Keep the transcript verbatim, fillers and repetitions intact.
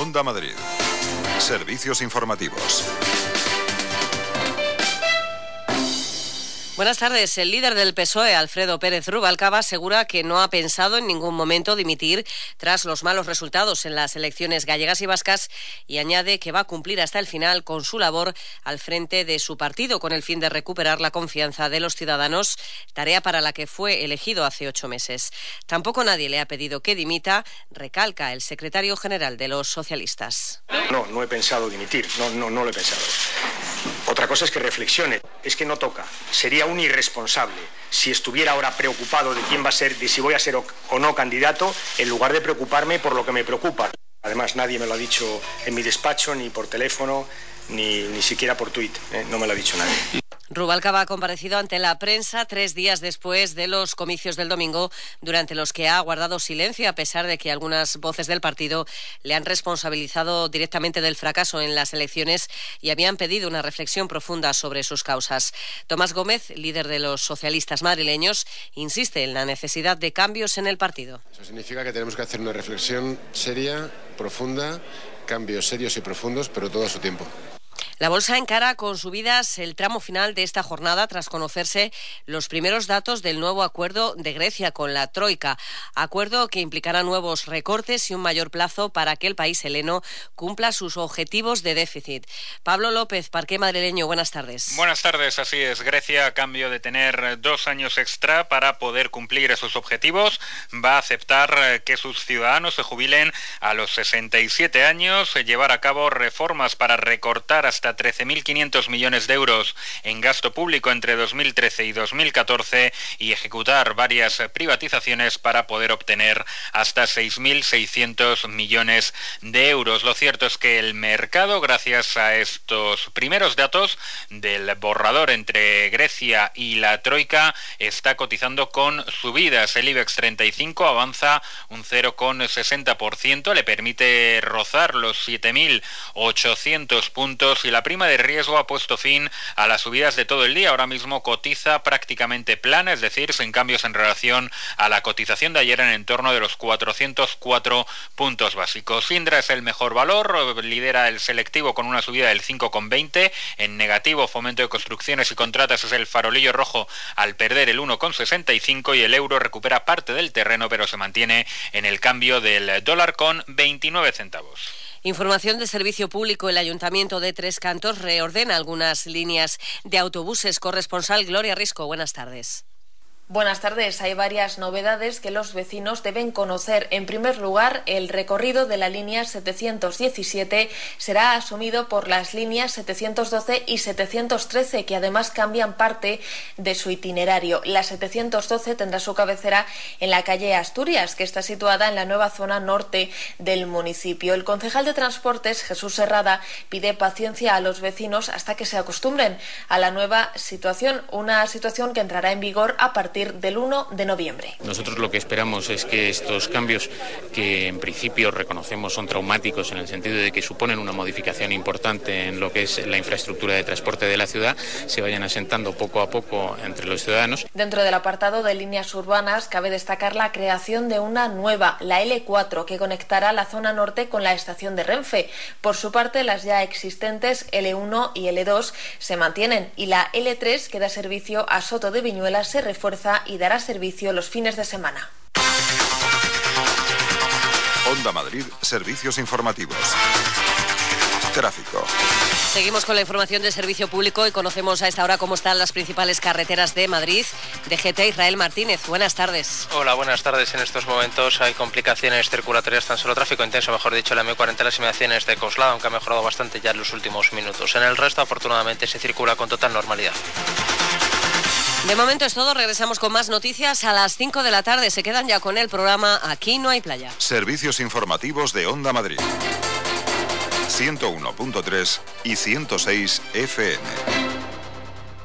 Onda Madrid. Servicios informativos. Buenas tardes. El líder del P S O E, Alfredo Pérez Rubalcaba, asegura que no ha pensado en ningún momento dimitir tras los malos resultados en las elecciones gallegas y vascas y añade que va a cumplir hasta el final con su labor al frente de su partido con el fin de recuperar la confianza de los ciudadanos, tarea para la que fue elegido hace ocho meses. Tampoco nadie le ha pedido que dimita, recalca el secretario general de los socialistas. No, no he pensado dimitir, no, no, no lo he pensado. Otra cosa es que reflexione, es que no toca. Sería un irresponsable si estuviera ahora preocupado de quién va a ser, de si voy a ser o, o no candidato, en lugar de preocuparme por lo que me preocupa. Además, nadie me lo ha dicho en mi despacho, ni por teléfono, ni, ni siquiera por tuit, ¿eh? No me lo ha dicho nadie. Rubalcaba ha comparecido ante la prensa tres días después de los comicios del domingo, durante los que ha guardado silencio, a pesar de que algunas voces del partido le han responsabilizado directamente del fracaso en las elecciones y habían pedido una reflexión profunda sobre sus causas. Tomás Gómez, líder de los socialistas madrileños, insiste en la necesidad de cambios en el partido. Eso significa que tenemos que hacer una reflexión seria, profunda, cambios serios y profundos, pero todo a su tiempo. La bolsa encara con subidas el tramo final de esta jornada tras conocerse los primeros datos del nuevo acuerdo de Grecia con la Troika. Acuerdo que implicará nuevos recortes y un mayor plazo para que el país heleno cumpla sus objetivos de déficit. Pablo López, Parqué Madrileño, buenas tardes. Buenas tardes, así es. Grecia, a cambio de tener dos años extra para poder cumplir esos objetivos, va a aceptar que sus ciudadanos se jubilen a los sesenta y siete años, llevar a cabo reformas para recortar hasta trece mil quinientos millones de euros en gasto público entre dos mil trece y dos mil catorce y ejecutar varias privatizaciones para poder obtener hasta seis mil seiscientos millones de euros. Lo cierto es que el mercado, gracias a estos primeros datos del borrador entre Grecia y la Troika, está cotizando con subidas. El IBEX treinta y cinco avanza un cero coma sesenta por ciento, le permite rozar los siete mil ochocientos puntos y la prima de riesgo ha puesto fin a las subidas de todo el día. Ahora mismo cotiza prácticamente plana, es decir, sin cambios en relación a la cotización de ayer, en entorno de los cuatrocientos cuatro puntos básicos. Indra es el mejor valor, lidera el selectivo con una subida del cinco coma veinte. En negativo, Fomento de Construcciones y Contratas es el farolillo rojo al perder el uno coma sesenta y cinco y el euro recupera parte del terreno, pero se mantiene en el cambio del dólar con veintinueve centavos. Información de servicio público. El Ayuntamiento de Tres Cantos reordena algunas líneas de autobuses. Corresponsal Gloria Risco, buenas tardes. Buenas tardes. Hay varias novedades que los vecinos deben conocer. En primer lugar, el recorrido de la línea setecientos diecisiete será asumido por las líneas setecientos doce y setecientos trece, que además cambian parte de su itinerario. La setecientos doce tendrá su cabecera en la calle Asturias, que está situada en la nueva zona norte del municipio. El concejal de Transportes, Jesús Serrada, pide paciencia a los vecinos hasta que se acostumbren a la nueva situación, una situación que entrará en vigor a partir del uno de noviembre. Nosotros lo que esperamos es que estos cambios, que en principio reconocemos son traumáticos en el sentido de que suponen una modificación importante en lo que es la infraestructura de transporte de la ciudad, se vayan asentando poco a poco entre los ciudadanos. Dentro del apartado de líneas urbanas cabe destacar la creación de una nueva, la ele cuatro, que conectará la zona norte con la estación de Renfe. Por su parte, las ya existentes ele uno y ele dos se mantienen y la ele tres, que da servicio a Soto de Viñuelas, se refuerza y dará servicio los fines de semana. Onda Madrid, servicios informativos. Tráfico. Seguimos con la información de servicio público y conocemos a esta hora cómo están las principales carreteras de Madrid. D G T, Israel Martínez, buenas tardes. Hola, buenas tardes. En estos momentos hay complicaciones circulatorias, tan solo tráfico intenso, mejor dicho, la eme cuarenta, las inmediaciones de Coslada, aunque ha mejorado bastante ya en los últimos minutos. En el resto, afortunadamente, se circula con total normalidad. De momento es todo, regresamos con más noticias a las cinco de la tarde. Se quedan ya con el programa Aquí no hay playa. Servicios informativos de Onda Madrid. ciento uno punto tres y ciento seis efe eme.